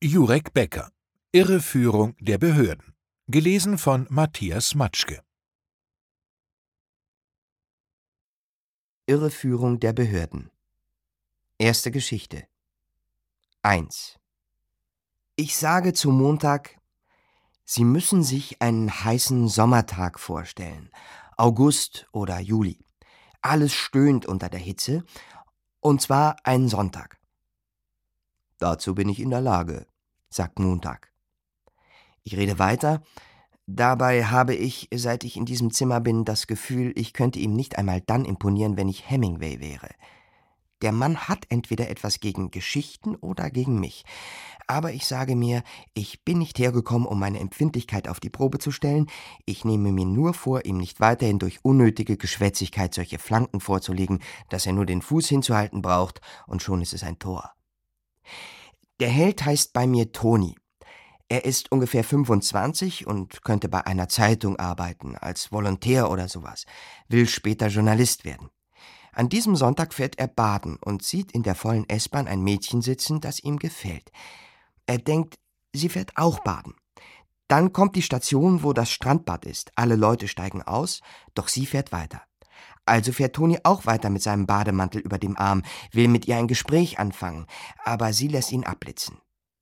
Jurek Becker. Irreführung der Behörden. Gelesen von Matthias Matschke. Irreführung der Behörden. Erste Geschichte. 1. Ich sage zu Montag: Sie müssen sich einen heißen Sommertag vorstellen. August oder Juli. Alles stöhnt unter der Hitze, und zwar einen Sonntag. Dazu bin ich in der Lage, sagt Montag. Ich rede weiter. Dabei habe ich, seit ich in diesem Zimmer bin, das Gefühl, ich könnte ihm nicht einmal dann imponieren, wenn ich Hemingway wäre. Der Mann hat entweder etwas gegen Geschichten oder gegen mich. Aber ich sage mir, ich bin nicht hergekommen, um meine Empfindlichkeit auf die Probe zu stellen. Ich nehme mir nur vor, ihm nicht weiterhin durch unnötige Geschwätzigkeit solche Flanken vorzulegen, dass er nur den Fuß hinzuhalten braucht, und schon ist es ein Tor. Der Held heißt bei mir Toni. Er ist ungefähr 25 und könnte bei einer Zeitung arbeiten, als Volontär oder sowas, will später Journalist werden. An diesem Sonntag fährt er baden und sieht in der vollen S-Bahn ein Mädchen sitzen, das ihm gefällt. Er denkt, sie fährt auch baden. Dann kommt die Station, wo das Strandbad ist. Alle Leute steigen aus, doch sie fährt weiter. Also fährt Toni auch weiter mit seinem Bademantel über dem Arm, will mit ihr ein Gespräch anfangen, aber sie lässt ihn abblitzen.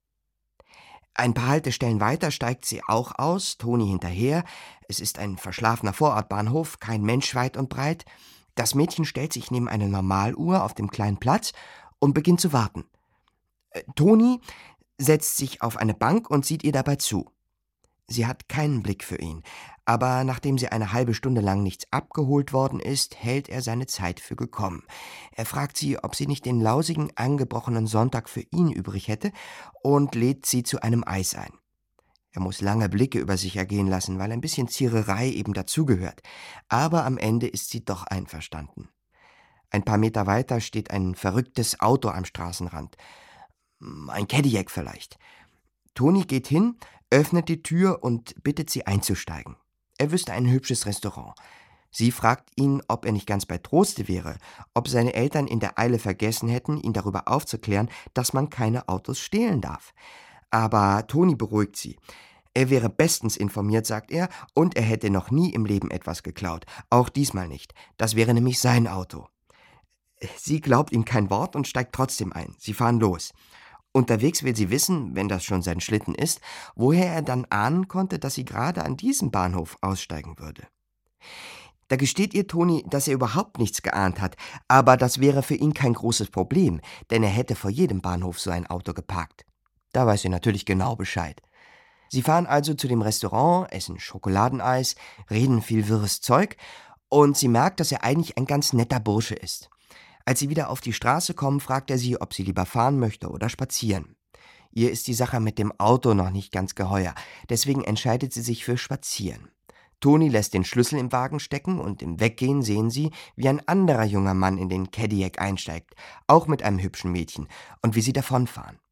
Ein paar Haltestellen weiter steigt sie auch aus, Toni hinterher. Es ist ein verschlafener Vorortbahnhof, kein Mensch weit und breit. Das Mädchen stellt sich neben eine Normaluhr auf dem kleinen Platz und beginnt zu warten. Toni setzt sich auf eine Bank und sieht ihr dabei zu. Sie hat keinen Blick für ihn, aber nachdem sie eine halbe Stunde lang nichts abgeholt worden ist, hält er seine Zeit für gekommen. Er fragt sie, ob sie nicht den lausigen, angebrochenen Sonntag für ihn übrig hätte, und lädt sie zu einem Eis ein. Er muss lange Blicke über sich ergehen lassen, weil ein bisschen Ziererei eben dazugehört. Aber am Ende ist sie doch einverstanden. Ein paar Meter weiter steht ein verrücktes Auto am Straßenrand. Ein Cadillac vielleicht. Toni geht hin, öffnet die Tür und bittet sie einzusteigen. Er wüsste ein hübsches Restaurant. Sie fragt ihn, ob er nicht ganz bei Troste wäre, ob seine Eltern in der Eile vergessen hätten, ihn darüber aufzuklären, dass man keine Autos stehlen darf. Aber Toni beruhigt sie. Er wäre bestens informiert, sagt er, und er hätte noch nie im Leben etwas geklaut. Auch diesmal nicht. Das wäre nämlich sein Auto. Sie glaubt ihm kein Wort und steigt trotzdem ein. Sie fahren los. Unterwegs will sie wissen, wenn das schon sein Schlitten ist, woher er dann ahnen konnte, dass sie gerade an diesem Bahnhof aussteigen würde. Da gesteht ihr Toni, dass er überhaupt nichts geahnt hat, aber das wäre für ihn kein großes Problem, denn er hätte vor jedem Bahnhof so ein Auto geparkt. Da weiß er natürlich genau Bescheid. Sie fahren also zu dem Restaurant, essen Schokoladeneis, reden viel wirres Zeug, und sie merkt, dass er eigentlich ein ganz netter Bursche ist. Als sie wieder auf die Straße kommen, fragt er sie, ob sie lieber fahren möchte oder spazieren. Ihr ist die Sache mit dem Auto noch nicht ganz geheuer, deswegen entscheidet sie sich für Spazieren. Toni lässt den Schlüssel im Wagen stecken und im Weggehen sehen sie, wie ein anderer junger Mann in den Cadillac einsteigt, auch mit einem hübschen Mädchen, und wie sie davonfahren.